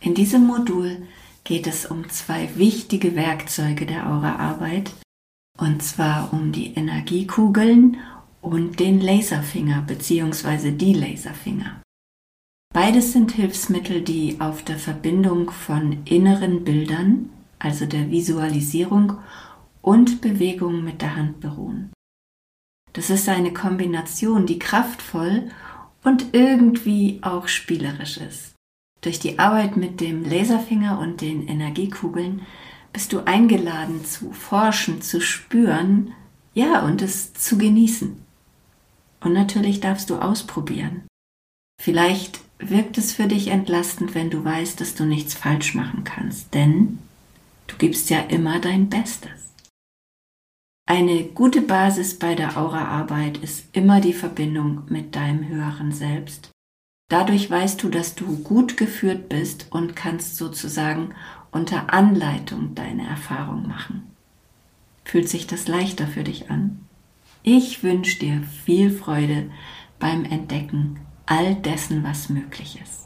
In diesem Modul geht es um 2 wichtige Werkzeuge der Auraarbeit, und zwar um die Energiekugeln und den Laserfinger bzw. die Laserfinger. Beides sind Hilfsmittel, die auf der Verbindung von inneren Bildern, also der Visualisierung und Bewegung mit der Hand beruhen. Das ist eine Kombination, die kraftvoll und irgendwie auch spielerisch ist. Durch die Arbeit mit dem Laserfinger und den Energiekugeln bist du eingeladen zu forschen, zu spüren, ja, und es zu genießen. Und natürlich darfst du ausprobieren. Vielleicht wirkt es für dich entlastend, wenn du weißt, dass du nichts falsch machen kannst, denn du gibst ja immer dein Bestes. Eine gute Basis bei der Auraarbeit ist immer die Verbindung mit deinem höheren Selbst. Dadurch weißt du, dass du gut geführt bist und kannst sozusagen unter Anleitung deine Erfahrung machen. Fühlt sich das leichter für dich an? Ich wünsche dir viel Freude beim Entdecken all dessen, was möglich ist.